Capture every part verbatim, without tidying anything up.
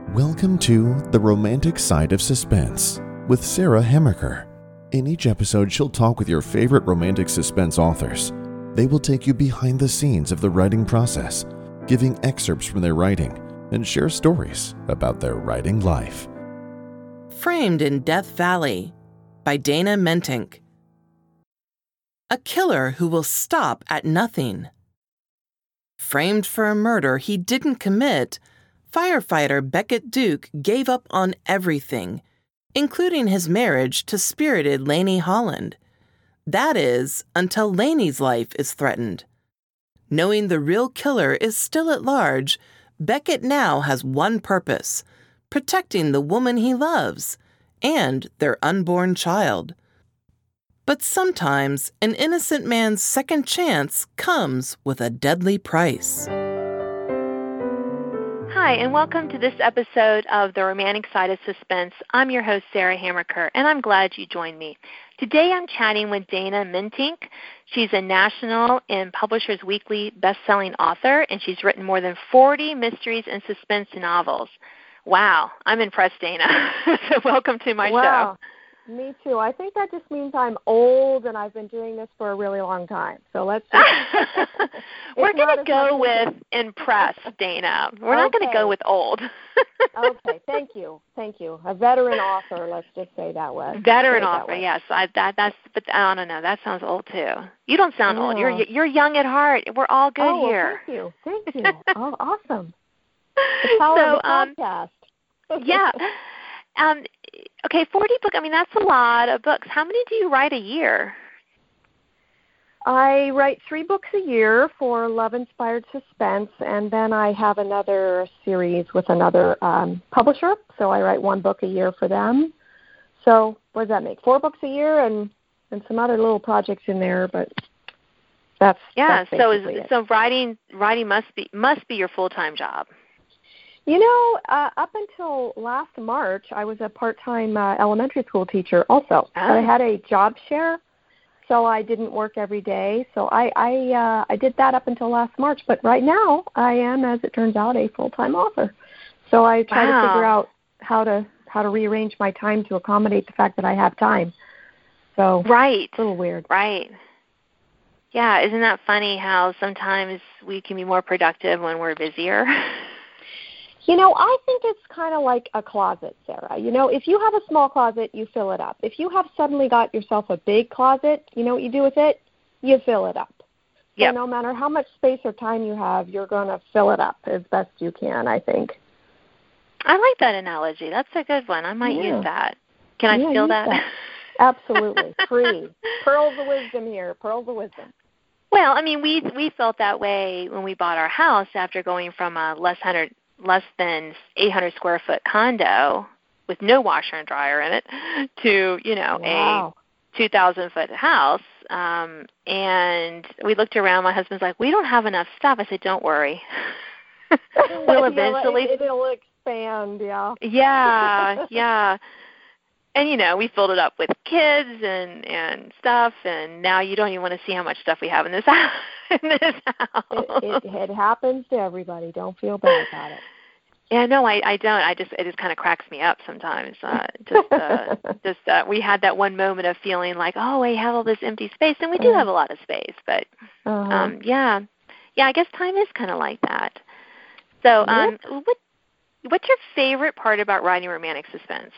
Welcome to The Romantic Side of Suspense with Sarah Hamaker. In each episode, she'll talk with your favorite romantic suspense authors. They will take you behind the scenes of the writing process, giving excerpts from their writing, and share stories about their writing life. Framed in Death Valley by Dana Mentink. A killer who will stop at nothing. Framed for a murder he didn't commit, firefighter Beckett Duke gave up on everything, including his marriage to spirited Lainey Holland. That is, until Lainey's life is threatened. Knowing the real killer is still at large, Beckett now has one purpose: protecting the woman he loves and their unborn child. But sometimes an innocent man's second chance comes with a deadly price. Hi, and welcome to this episode of The Romantic Side of Suspense. I'm your host, Sarah Hamaker, and I'm glad you joined me. Today I'm chatting with Dana Mentink. She's a National and Publishers Weekly best-selling author, and she's written more than forty mysteries and suspense novels. Wow, I'm impressed, Dana. So welcome to my wow. show. Me too. I think that just means I'm old and I've been doing this for a really long time. So let's just, We're going to go with impressed, Dana. We're okay. not going to go with old. Okay, thank you. Thank you. A veteran author, let's just say that way. Veteran author, yes. I, that, that's, but I don't know. That sounds old too. You don't sound old. You're you're young at heart. We're all good oh, here. Well, thank you. Thank you. Oh, awesome. The power so, of the um, podcast. yeah. Um, okay, forty books. I mean, that's a lot of books. How many do you write a year? I write three books a year for Love Inspired Suspense, and then I have another series with another um, publisher, so I write one book a year for them. So what does that make? Four books a year and, and some other little projects in there, but that's yeah. That's so is, it. so writing writing must be must be your full time job. You know, uh, up until last March, I was a part-time uh, elementary school teacher also. Oh. But I had a job share, so I didn't work every day. So I I, uh, I did that up until last March. But right now, I am, as it turns out, a full-time author. So I try wow. to figure out how to how to rearrange my time to accommodate the fact that I have time. So right. it's a little weird. Right. Yeah, isn't that funny how sometimes we can be more productive when we're busier? You know, I think it's kind of like a closet, Sarah. You know, if you have a small closet, you fill it up. If you have suddenly got yourself a big closet, you know what you do with it? You fill it up. Yep. So no matter how much space or time you have, you're going to fill it up as best you can, I think. I like that analogy. That's a good one. I might yeah. use that. Can I yeah, steal that? that? Absolutely. Free. Pearls of wisdom here. Pearls of wisdom. Well, I mean, we we felt that way when we bought our house after going from a less hundred less than eight hundred square foot condo with no washer and dryer in it to, you know, wow. a two thousand foot house. Um, and we looked around. My husband's like, we don't have enough stuff. I said, don't worry. We'll eventually. It, it'll expand, yeah. Yeah, yeah. And, you know, we filled it up with kids and, and stuff, and now you don't even want to see how much stuff we have in this house. In this house. It, it, it happens to everybody. Don't feel bad about it. Yeah, no, I, I don't. I just it just kind of cracks me up sometimes. Uh, just uh, just uh, we had that one moment of feeling like, oh, we have all this empty space, and we do have a lot of space. But uh-huh. um, yeah, yeah, I guess time is kind of like that. So, um, yep. what what's your favorite part about writing romantic suspense?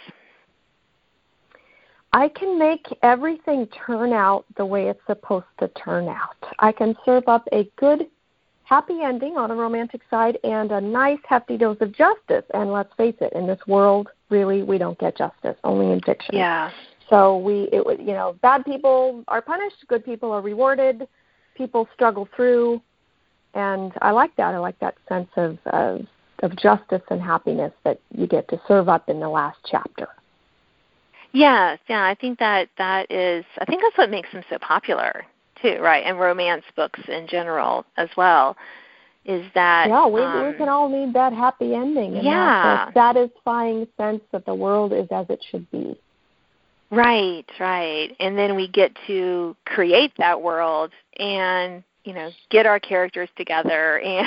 I can make everything turn out the way it's supposed to turn out. I can serve up a good, happy ending on a romantic side and a nice, hefty dose of justice. And let's face it, in this world, really, we don't get justice, only in fiction. Yeah. So we, it would, you know, bad people are punished, good people are rewarded, people struggle through, and I like that. I like that sense of of, of justice and happiness that you get to serve up in the last chapter. Yeah, yeah, I think that that is, I think that's what makes them so popular too, right? And romance books in general as well, is that... Yeah, we, um, we can all need that happy ending. And yeah. that satisfying sense that the world is as it should be. Right, right. And then we get to create that world and, you know, get our characters together and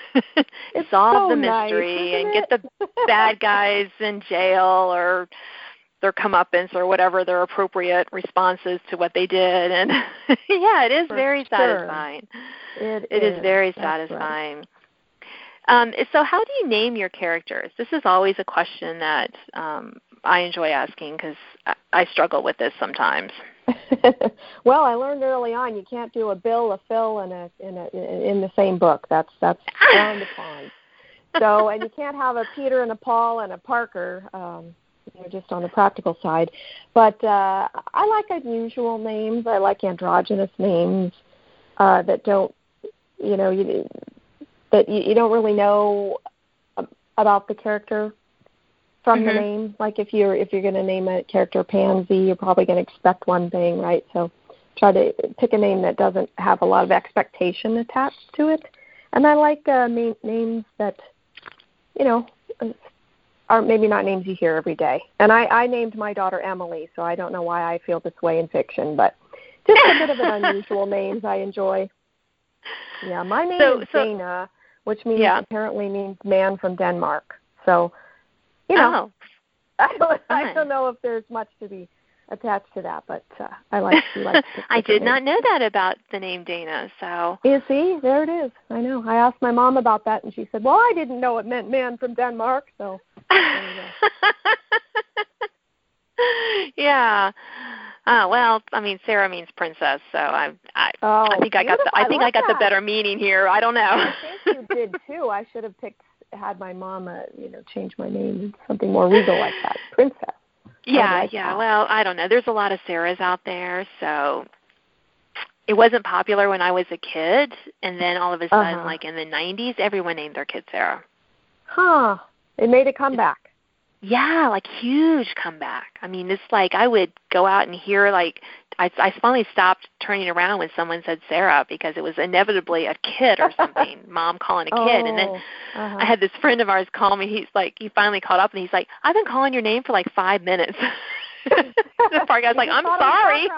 solve so the mystery nice, and get the bad guys in jail or their comeuppance or whatever their appropriate responses to what they did. And yeah, it is For very sure. satisfying. It, it is. is very That's satisfying. Right. Um, so how do you name your characters? This is always a question that um, I enjoy asking because I, I struggle with this sometimes. Well, I learned early on you can't do a Bill, a Phil, and a in a in the same book. That's that's frowned upon. So, and you can't have a Peter and a Paul and a Parker, um, you know, just on the practical side. But uh, I like unusual names. I like androgynous names uh, that don't, you know, you, that you, you don't really know about the character from mm-hmm. the name. Like if you're if you're going to name a character Pansy, you're probably going to expect one thing, right? So try to pick a name that doesn't have a lot of expectation attached to it. And I like uh, ma- names that, you know, are maybe not names you hear every day. And I, I named my daughter Emily, so I don't know why I feel this way in fiction, but just a bit of an unusual names I enjoy. Yeah, my name so, is so, Dana, which means yeah. apparently means man from Denmark. So, you know, oh. I, don't, I don't know if there's much to be attached to that, but uh, I like to like. To I did names. not know that about the name Dana. So you see, there it is. I know. I asked my mom about that, and she said, "Well, I didn't know it meant man from Denmark." So. Yeah. Oh, well, I mean, Sarah means princess, so I, I, oh, I think I got the, I think I, I got that. the better meaning here. I don't know. I think you did too. I should have picked, had my mom, uh, you know, change my name to something more regal like that, princess. Yeah, like yeah. that. Well, I don't know. There's a lot of Sarahs out there, so it wasn't popular when I was a kid, and then all of a sudden, uh-huh. like in the nineties, everyone named their kid Sarah. Huh. It made a comeback. Yeah, like huge comeback. I mean, it's like I would go out and hear like I, I finally stopped turning around when someone said Sarah because it was inevitably a kid or something, mom calling a kid. Oh, and then uh-huh. I had this friend of ours call me. He's like, he finally caught up and he's like, I've been calling your name for like five minutes. The part guy's like, I'm sorry.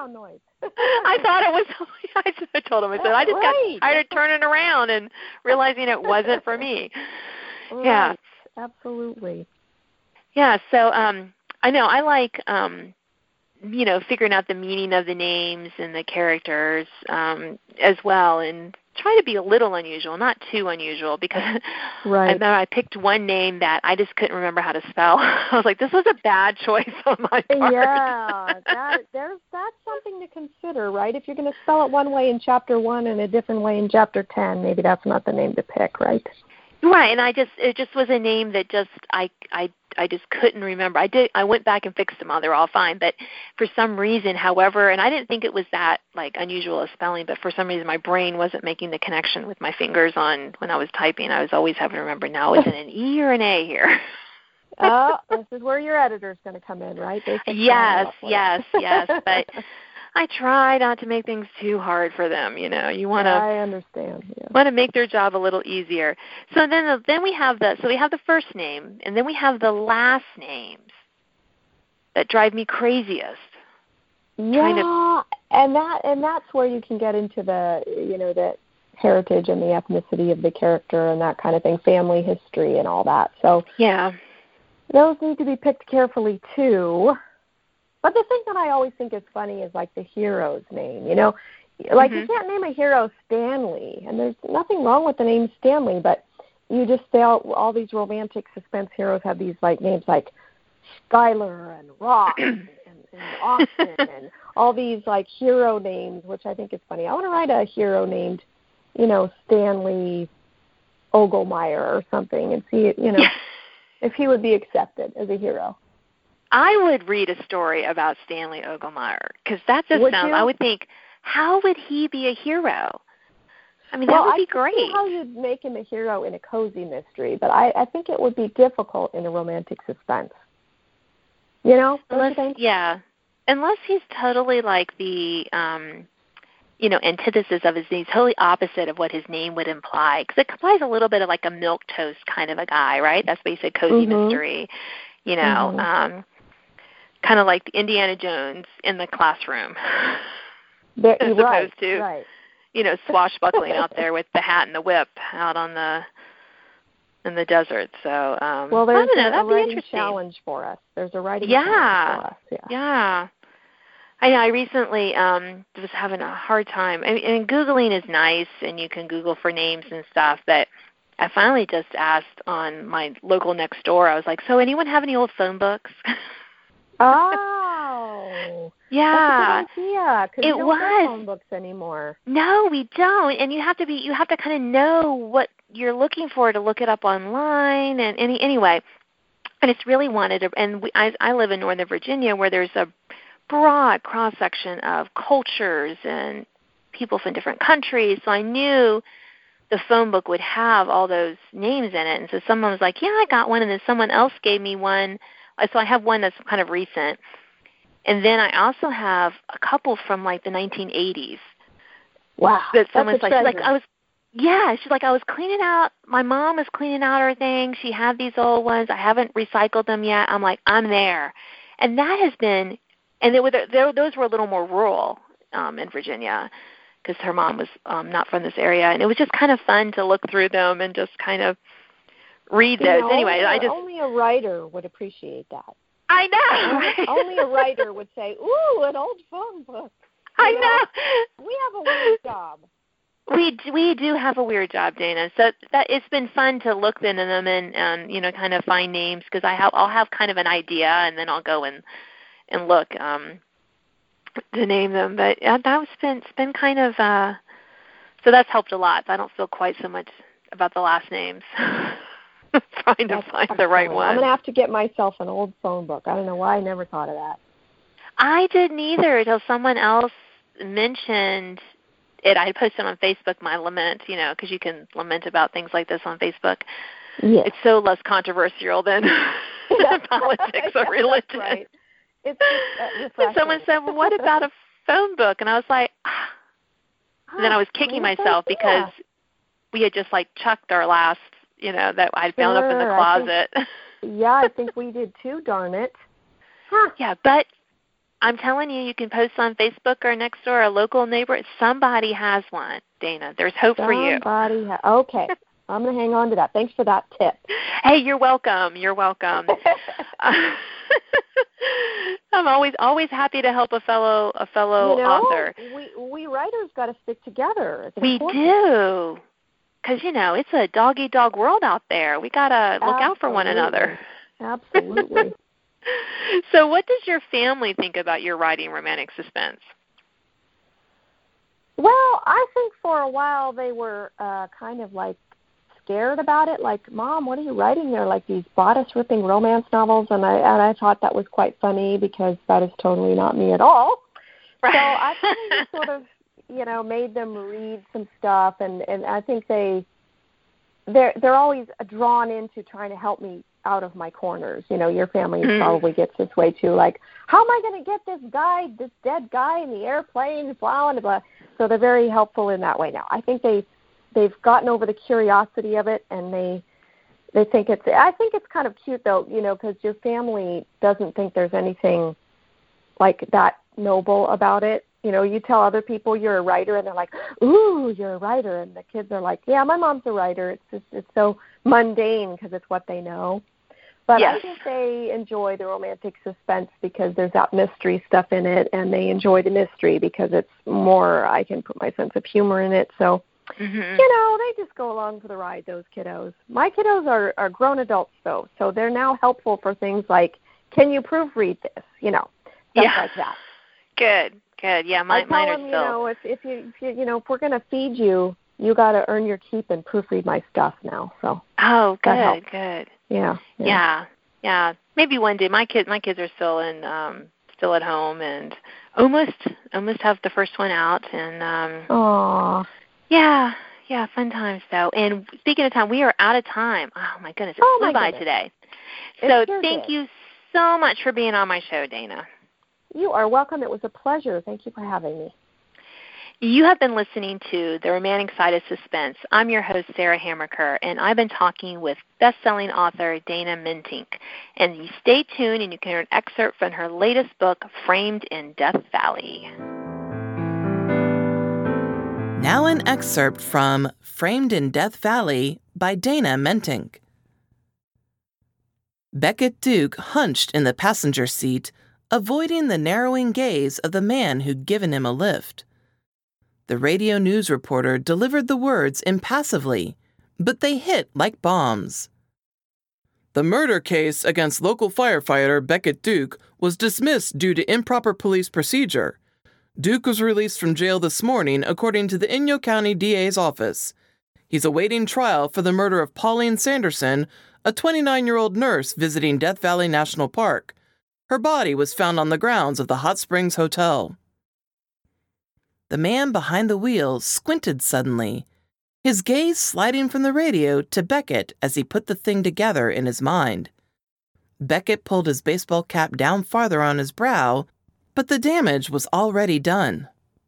I thought it was. I told him, I said, I just right. got tired of turning around and realizing it wasn't for me. Right. Yeah, absolutely. Yeah, so um, I know I like, um, you know, figuring out the meaning of the names and the characters um, as well, and try to be a little unusual, not too unusual, because right. I remember I picked one name that I just couldn't remember how to spell. I was like, this was a bad choice on my part. Yeah, that, there's, that's something to consider, right? If you're going to spell it one way in Chapter one and a different way in Chapter ten, maybe that's not the name to pick, right? Right, and I just it just was a name that just I I I just couldn't remember. I did I went back and fixed them all. They're all fine, but for some reason, however, and I didn't think it was that like unusual a spelling, but for some reason my brain wasn't making the connection with my fingers on when I was typing. I was always having to remember now is it an E or an A here? Oh, this is where your editor's going to come in, right? Yes, yes, yes, but I try not to make things too hard for them. You know, you want to. I understand. Yeah. Want to make their job a little easier. So then, the, then we have the so we have the first name, and then we have the last names that drive me craziest. Yeah, to, and that and that's where you can get into the you know the heritage and the ethnicity of the character and that kind of thing, family history and all that. So yeah, those need to be picked carefully too. But the thing that I always think is funny is like the hero's name, you know. Like mm-hmm. you can't name a hero Stanley, and there's nothing wrong with the name Stanley, but you just say all, all these romantic suspense heroes have these like names like Skylar and Ross and, and Austin and all these like hero names, which I think is funny. I want to write a hero named, you know, Stanley Ogelmeyer or something and see, you know, if he would be accepted as a hero. I would read a story about Stanley Ogelmeyer because that just would sounds. You? I would think, how would he be a hero? I mean, well, that would be I great. See how you'd make him a hero in a cozy mystery, but I, I think it would be difficult in a romantic suspense. You know, unless you yeah, unless he's totally like the, um, you know, antithesis of his name, totally opposite of what his name would imply, because it implies a little bit of like a milquetoast kind of a guy, right? That's what he said, cozy mm-hmm. mystery. You know. Mm-hmm. Um, kind of like Indiana Jones in the classroom, there, as opposed right, to, right. you know, swashbuckling out there with the hat and the whip out on the in the desert. So um, well, there's I don't know, a, that'd a be writing interesting. challenge for us. There's a writing yeah. challenge for us. Yeah. Yeah. I know. I recently um, was having a hard time. I mean, and Googling is nice, and you can Google for names and stuff, but I finally just asked on my local next door. I was like, so anyone have any old phone books? Oh. Yeah. That's a good idea, because It we don't was. get phone books anymore. No, we don't. And you have to be you have to kind of know what you're looking for to look it up online and any anyway. And it's really wanted to, and we, I I live in Northern Virginia where there's a broad cross section of cultures and people from different countries. So I knew the phone book would have all those names in it. And so someone was like, yeah, I got one. And then someone else gave me one. So I have one that's kind of recent. And then I also have a couple from like the nineteen eighties. Wow. That That's someone's a like, she's like, treasure. I was, yeah, she's like, I was cleaning out, my mom was cleaning out her things. She had these old ones. I haven't recycled them yet. I'm like, I'm there. And that has been, and they were, they, those were a little more rural um, in Virginia because her mom was um, not from this area. And it was just kind of fun to look through them and just kind of read You those. know, Anyway, only, I just. only a writer would appreciate that. I know. Only, only a writer would say, ooh, an old phone book. You I know, know. We have a weird job. We we do have a weird job, Dana. So that it's been fun to look into them and, and you know kind of find names because I have I'll have kind of an idea and then I'll go and and look um, to name them. But uh, that was been it's been kind of uh, so that's helped a lot. I don't feel quite so much about the last names. Trying to That's find excellent. the right one. I'm going to have to get myself an old phone book. I don't know why I never thought of that. I didn't either until someone else mentioned it. I posted on Facebook my lament, you know, because you can lament about things like this on Facebook. Yes. It's so less controversial than politics or religion. That's right. It's just, uh, and someone said, well, what about a phone book? And I was like, ah. And then I was kicking myself idea. because we had just like chucked our last, you know, that I found sure, up in the closet. I think, yeah, I think we did too, darn it. Huh. Yeah, but I'm telling you, you can post on Facebook or next door, a local neighbor. Somebody has one, Dana. There's hope Somebody for you. Somebody ha- okay. I'm going to hang on to that. Thanks for that tip. Hey, you're welcome. You're welcome. I'm always always happy to help a fellow a fellow you know, author. We we writers got to stick together. It's we important. do, because you know it's a dog eat dog world out there. We gotta look Absolutely. out for one another. Absolutely. So, what does your family think about your writing romantic suspense? Well, I think for a while they were uh, kind of like scared about it, like, Mom, what are you writing there? Like these bodice-ripping romance novels, and I and I thought that was quite funny because that is totally not me at all. Right. So I kind of sort of, you know, made them read some stuff, and, and I think they they're they're always drawn into trying to help me out of my corners. You know, your family mm. probably gets this way too. Like, how am I going to get this guy, this dead guy in the airplane, blah blah blah. So they're very helpful in that way now. I think they. They've gotten over the curiosity of it, and they they think it's. I think it's kind of cute though, you know, because your family doesn't think there's anything like that noble about it. You know, you tell other people you're a writer, and they're like, "Ooh, you're a writer," and the kids are like, "Yeah, my mom's a writer." It's just it's so mundane because it's what they know. But yes. I think they enjoy the romantic suspense because there's that mystery stuff in it, and they enjoy the mystery because it's more. I can put my sense of humor in it, so. Mm-hmm. You know, they just go along for the ride, those kiddos. My kiddos are, are grown adults, though, so they're now helpful for things like, can you proofread this? You know, stuff yeah. like that. Good, good. Yeah, my, I tell mine are them, still. you know, if, if you, if you, you know, if we're going to feed you, you got to earn your keep and proofread my stuff now. So. Oh, that good, good. Yeah, yeah. Yeah, yeah. Maybe one day. My kids, my kids are still in, um, still at home, and almost, almost have the first one out, and. Um, Aww. Yeah, yeah, fun times though. And speaking of time, we are out of time. Oh my goodness, it oh, flew my by goodness. today. It So sure thank did. you so much for being on my show, Dana. You are welcome. It was a pleasure. Thank you for having me. You have been listening to The Romantic Side of Suspense. I'm your host, Sarah Hammerker, and I've been talking with best-selling author Dana Mentink. And you stay tuned, and you can hear an excerpt from her latest book, Framed in Death Valley. Now an excerpt from Framed in Death Valley by Dana Mentink. Becket Duke hunched in the passenger seat, avoiding the narrowing gaze of the man who'd given him a lift. The radio news reporter delivered the words impassively, but they hit like bombs. The murder case against local firefighter Becket Duke was dismissed due to improper police procedure. Duke was released from jail this morning, according to the Inyo County D A's office. He's awaiting trial for the murder of Pauline Sanderson, a twenty-nine-year-old nurse visiting Death Valley National Park. Her body was found on the grounds of the Hot Springs Hotel. The man behind the wheel squinted suddenly, his gaze sliding from the radio to Becket as he put the thing together in his mind. Becket pulled his baseball cap down farther on his brow, but the damage was already done.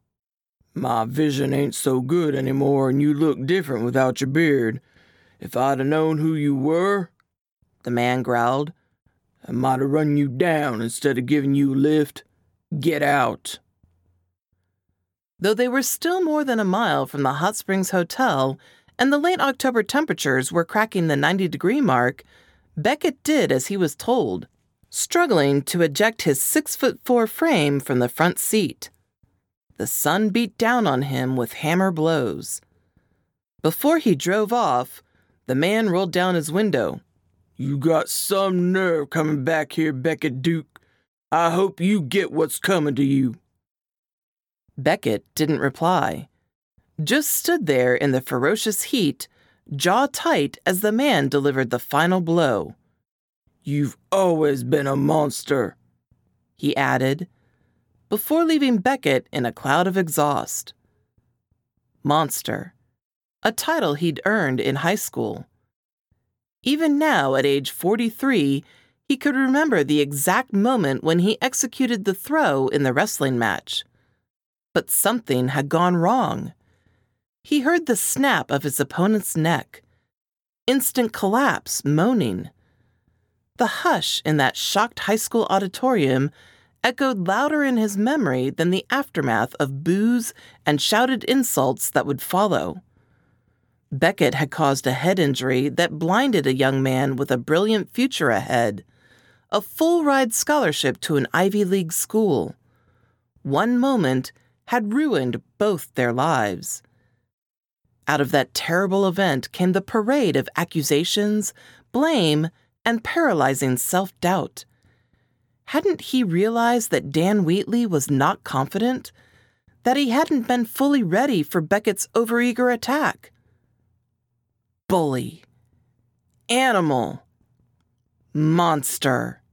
My vision ain't so good anymore, and you look different without your beard. If I'd have known who you were, the man growled, I might have run you down instead of giving you a lift. Get out. Though they were still more than a mile from the Hot Springs Hotel, and the late October temperatures were cracking the ninety-degree mark, Becket did as he was told, struggling to eject his six-foot-four frame from the front seat. The sun beat down on him with hammer blows. Before he drove off, the man rolled down his window. You got some nerve coming back here, Becket Duke. I hope you get what's coming to you. Becket didn't reply, just stood there in the ferocious heat, jaw tight as the man delivered the final blow. You've always been a monster, he added, before leaving Becket in a cloud of exhaust. Monster, a title he'd earned in high school. Even now, at age forty-three, he could remember the exact moment when he executed the throw in the wrestling match. But something had gone wrong. He heard the snap of his opponent's neck. Instant collapse, moaning. The hush in that shocked high school auditorium echoed louder in his memory than the aftermath of boos and shouted insults that would follow. Becket had caused a head injury that blinded a young man with a brilliant future ahead, a full-ride scholarship to an Ivy League school. One moment had ruined both their lives. Out of that terrible event came the parade of accusations, blame, and paralyzing self-doubt. Hadn't he realized that Dan Wheatley was not confident? That he hadn't been fully ready for Becket's overeager attack? Bully. Animal. Monster.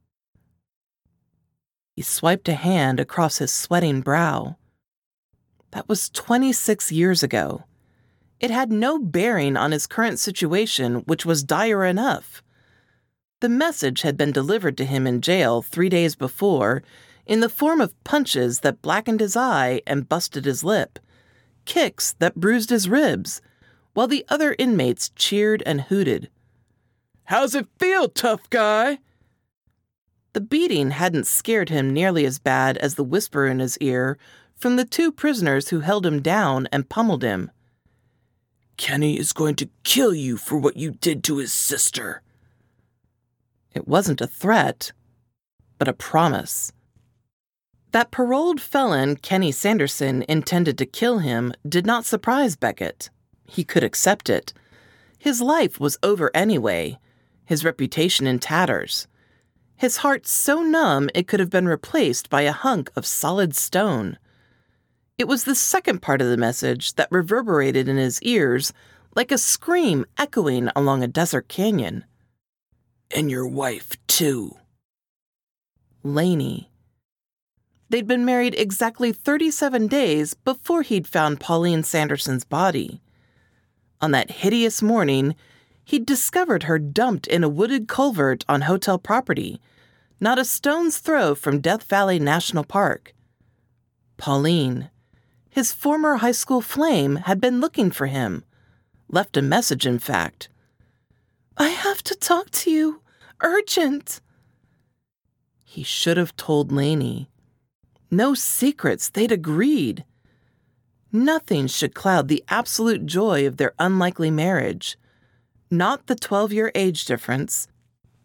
He swiped a hand across his sweating brow. That was twenty-six years ago. It had no bearing on his current situation, which was dire enough. The message had been delivered to him in jail three days before, in the form of punches that blackened his eye and busted his lip, kicks that bruised his ribs, while the other inmates cheered and hooted. How's it feel, tough guy? The beating hadn't scared him nearly as bad as the whisper in his ear from the two prisoners who held him down and pummeled him. Kenny is going to kill you for what you did to his sister. It wasn't a threat, but a promise. That paroled felon, Kenny Sanderson, intended to kill him did not surprise Becket. He could accept it. His life was over anyway, his reputation in tatters. His heart so numb it could have been replaced by a hunk of solid stone. It was the second part of the message that reverberated in his ears like a scream echoing along a desert canyon. And your wife, too. Laney. They'd been married exactly thirty-seven days before he'd found Pauline Sanderson's body. On that hideous morning, he'd discovered her dumped in a wooded culvert on hotel property, not a stone's throw from Death Valley National Park. Pauline, his former high school flame, had been looking for him. Left a message, in fact. I have to talk to you. Urgent. He should have told Laney. No secrets, they'd agreed. Nothing should cloud the absolute joy of their unlikely marriage. Not the twelve-year age difference,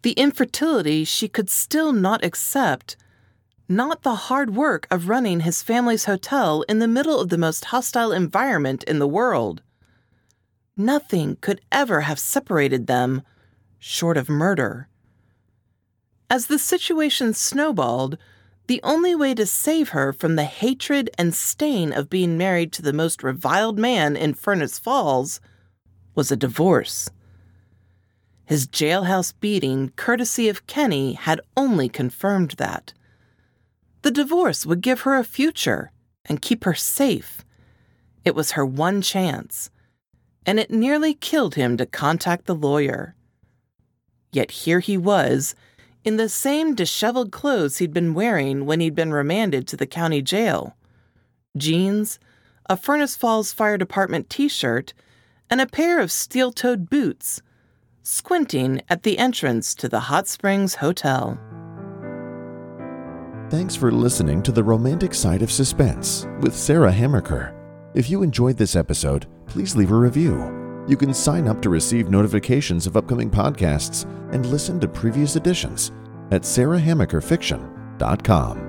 the infertility she could still not accept, not the hard work of running his family's hotel in the middle of the most hostile environment in the world. Nothing could ever have separated them, short of murder. As the situation snowballed, the only way to save her from the hatred and stain of being married to the most reviled man in Furnace Falls was a divorce. His jailhouse beating, courtesy of Kenny, had only confirmed that. The divorce would give her a future and keep her safe. It was her one chance, and it nearly killed him to contact the lawyer. Yet here he was, in the same disheveled clothes he'd been wearing when he'd been remanded to the county jail. Jeans, a Furnace Falls Fire Department t-shirt, and a pair of steel-toed boots, squinting at the entrance to the Hot Springs Hotel. Thanks for listening to The Romantic Side of Suspense with Sarah Hammaker. If you enjoyed this episode, please leave a review. You can sign up to receive notifications of upcoming podcasts and listen to previous editions at sarah hammaker fiction dot com.